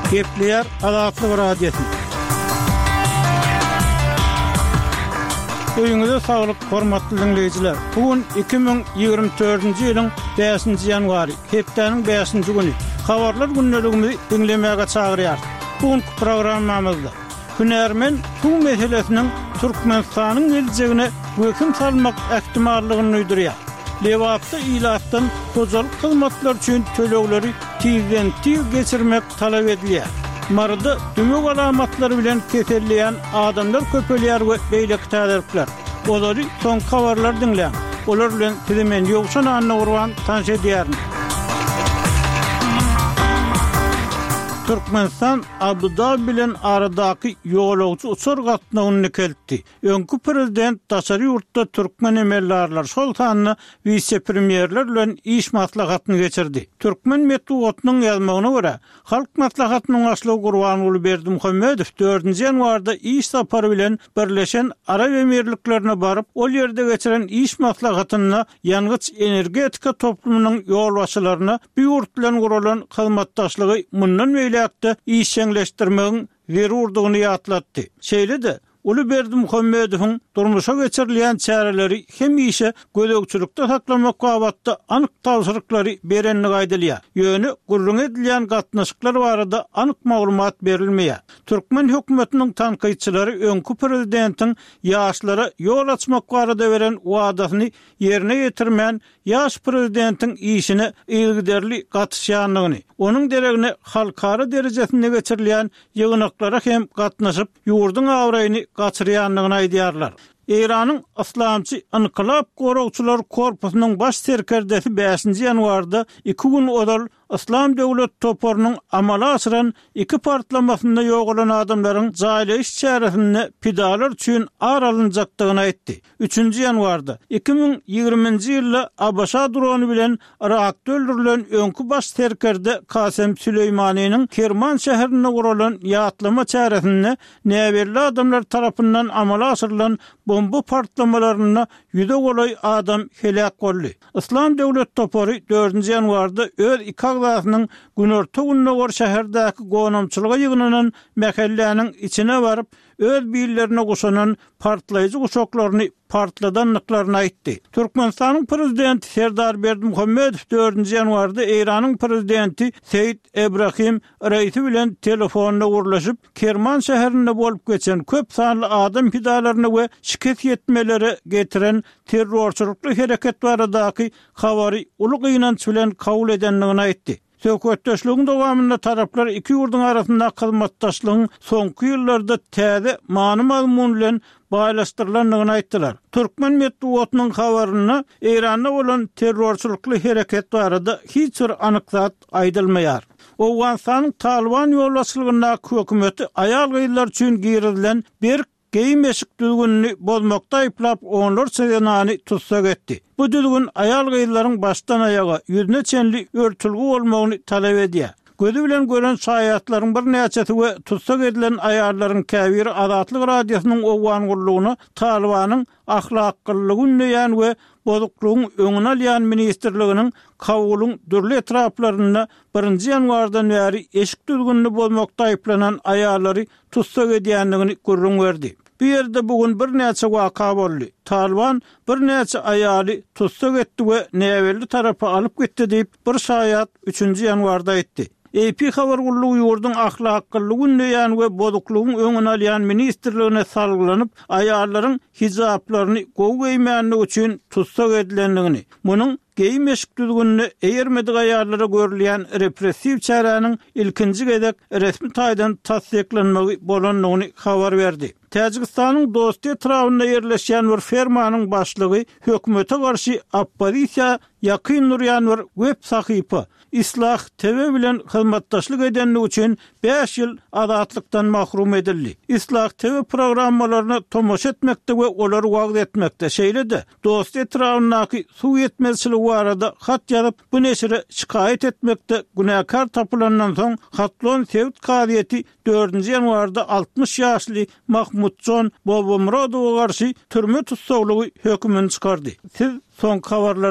Gepleyer Azatlyk Radiosu. Öýüňize saglyk, hormatly dinleýijiler. Bugün 2024-nji ýylyň 5-nji ýanwary, hepdeniň 5-nji güni. Habarlar günneligimizi dinlemäge çagyrýar. Bugünkü programmamyzda hünärmen bu meselesiniň Türkmenistanyň geljegine göküm salmak ähtimallygyny uydurýar. Lewapda ilatdan tozalyk hyzmatlar üçin tölegleri tizden tiz geçirmek talap edilýär. Marada dümük alamatlary bilen keselleýän adamlar köpelýär we beýle täderipler. Olary son habarlar dinleýän. Olar bilen tilemen ýokşan anna urwan tanş edýär. Türkmenistan Abu Dhabi bilen aradaky ýolagçy uçur gatnagyny keltdi. Öňkü prezident daşary ýurtda türkmen emellerler şoltanyny vice-premierler bilen iş maslahatyny geçirdi. Türkmen medeniýetiniň ýazmagyna görä, halk maslahatynyň başlygy Gurban Berdimuhammedow 4-nji ýanwarda iş sapary bilen Birleşen Arap Emirliklerine baryp, ol ýerde geçiren iş maslahatyna ýangyç energetika toplumynyň ýolbaşçylaryna bu ýurt bilen guralan hyzmatdaşlygy mundan işçileştirmenin veri urduğunu ýatlatdy. Şeýle-de Ulu Berdimuhammedowyň durmuşa geçirilýän çäreleri hem işe gödökçülükde saklamak gabatda anyk tawsyrlyklary berenligi aýdylýar. Ýöne gurrun edilýän gatnaşyklar barada anyk maglumat berilmeýär. Türkmen hökümetiniň tanqytçylary öňkü prezidentiň ýaşlara ýol açmak barada beren wadasyny ýerine ýetirmän ýaş prezidentiň işine ýygyderli gatnaşýanlygyny, onuň deregine halkara derejesinde geçirilýän ýygnaklara hem gatnaşyp ýurdun awraýyny gaçyrýanlygyny aýdýarlar. İran'ın Islamçı İnkılap Gorugçular Korpusu'nun baş serkerdesi 5-nji ýanwarda 2 gün odal İslam Döwlet toporunyň amala asyran 2 partlamasynda ýogalan adamlaryň jaýly iş çäresinde pidalar üçin aralynjakdygyny aýtdy. 3-nji ýanwarda 2020-nji ýylda Abaşa dronu bilen Irakda öldürilen öňkü baş serkerde Kasem Süleýmanyň Kerman şäherinde guralan ýatlama çäresinde näberli adamlar tarapyndan amala asyrylan bomba partlamalarına ýüze golay adam helak boldy. İslam Döwlet toporu 4-nji ýanwarda öz ikaglasynyň günorta günnägor şäherdäki gonamçylyga ýygnanan mähellläniň içine baryp öz biýlerine goşanan partlaýjy guşaklaryny partladanlyklaryny aýtdy. Türkmenistanyň prezidenti Serdar Berdimuhammedow 4-nji ýanwarda Iranyň prezidenti Seýid Ebrahim Reýsi bilen telefonda gurlaşyp Kerman şäherinde bolup geçen köp sanly adam pidalaryny we şiket ýetmeleri getiren terrorçylykly hereket baradaky habary uly gynanç bilen kabul edenligini aýtdy. Söhbetdeşligiň dowamında taraplar iki ýurdun arasynda hyzmatdaşlygyň soňky ýyllarda täze many mazmun bilen baýlaşdyrylanlygyny aýtdylar. Türkmen medeniýetiniň habaryna Iranda bolan terrorçylykly hereket barada hiç bir anyk zat aýdylmaýar. Owganstanyň Taliban ýolbaşçylygyna hökümeti aýal gyýlar üçin girilen bir geýim eşik düzgünini bozmakda aýplap onlar sedenany tutsak etdi. Bu düzgün aýal gyýlaryň başdan aýaga ýüzüne çenli örtülgi bolmagyny talap edýär. Gözü bilen gören şaýatlaryň bir näçesi we tutsak edilen aýallaryň käbiri Azatlyk Radiosynyň owgan gurulugyny Talibanyň ahlaklygyny ýan we bozuklugyň öňüne alýan ministrliginiň kabulyň dürli etraplaryna 1-nji ýanwardan bäri eşik düzgünini bozmakda aýplanan aýallary tutsak edýänligini görüň berdi. Bu ýerde bugün bir näçe waka boldy. Taliban bir näçe aýaly tutsak etdi we näberli tarapy alyp gitdi diýip bir şaýat 3-nji ýanwarda aýtdy. AP habar gurulugy ýurdun ahlaklygyny ýan we bozuklugyň öňüne alýan ministrligine salgylanyp aýallaryň hijaplaryny gowy üçin tutsak edilenligini, munyň geýim eşik düzgünini eýermedik aýallara görülýän repressiw çäräniň ilkinji gedek resmi taýdan tasdiklenmegi bolanlygyny habar berdi. Täjikistanyň Dost etrafynda ýerleşýän bir fermanyň başlygy hökümete garşy oppozisiýa ýakyn durýan bir web sahypa İslah TV bilen hyzmatdaşlyk edenligi üçin 5 ýyl azatlykdan mahrum edildi. İslah TV programmalaryny tomoş etmekde we olary wagt etmekde. Şeýle-de Dost etrafyndaky suw ýetmezçiligi barada hat ýazyp bu neşire şikaýet etmekde günäkar tapylandan soň Hatlon Sevt Kadyeti 4-nji ýanwarda 60 ýaşly Mahmudjon Bobomrodowa garşy türme tutsaglygy hökmüni çykardy. Siz son habarlar